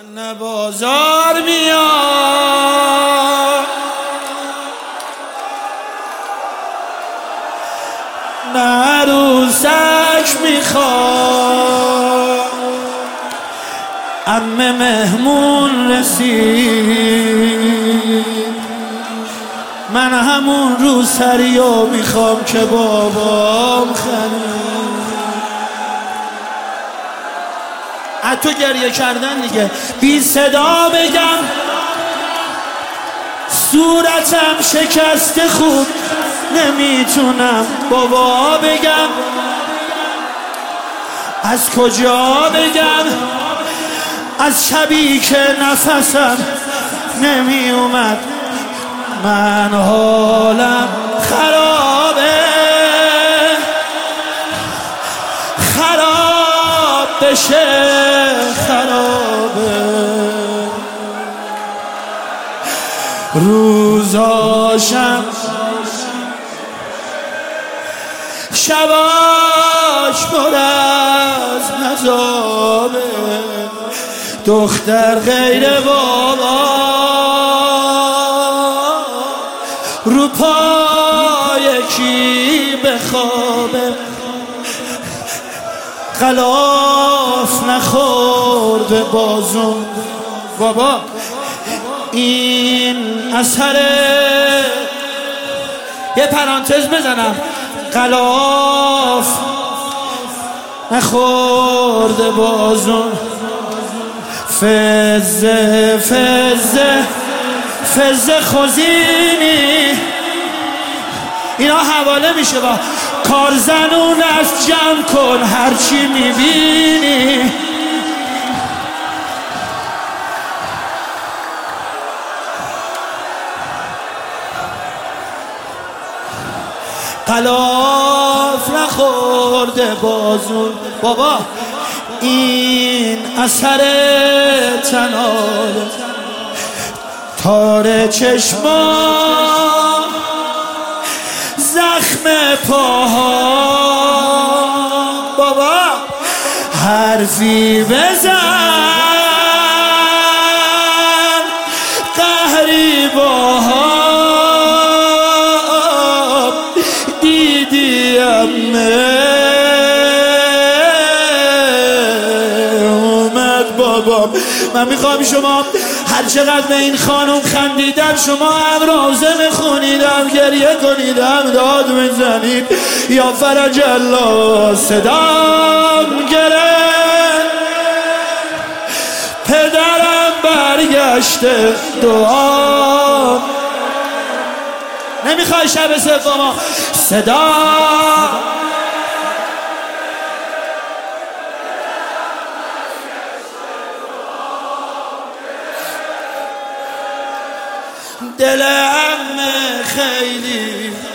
نه بازار میاد نه عروسک میخواد، عمه مهمون رسید، من همون روسریو میخوام که بابام خرید. تو گریه کردن دیگه، بی صدا بگم صورتم شکسته خوب نمیتونم بابا بگم، از کجا بگم، از شبی که نفسم نمی اومد، من حالم خرابه، خراب بشه خرابه، روزاشم شباش پر از عذابه، دختر غیر بابا رو پای کی بخوابه، غلاف نخورده بازم بابا، این اثره. یه پرانتز بزنم، غلاف نخورده بازم، فزه فزه فزه خوزینی، اینا حواله میشه با کارزنون از جمع کن هرچی میبینی. غلاف نخورده بازون بابا، این اثر تناله، تار چشما زخم پاها بابا، حرفی بزن قهری باها، دیدیم اومد بابا. من میخوام شما هر چقدر به این خانم خندیدم شما هم روزه میخونیدم، گریه کنیدم، داد میزنید یا فرج الله صدام گرفت، پدرم برگشته دعا. نمیخوای شب سوم صدا دلم خیلی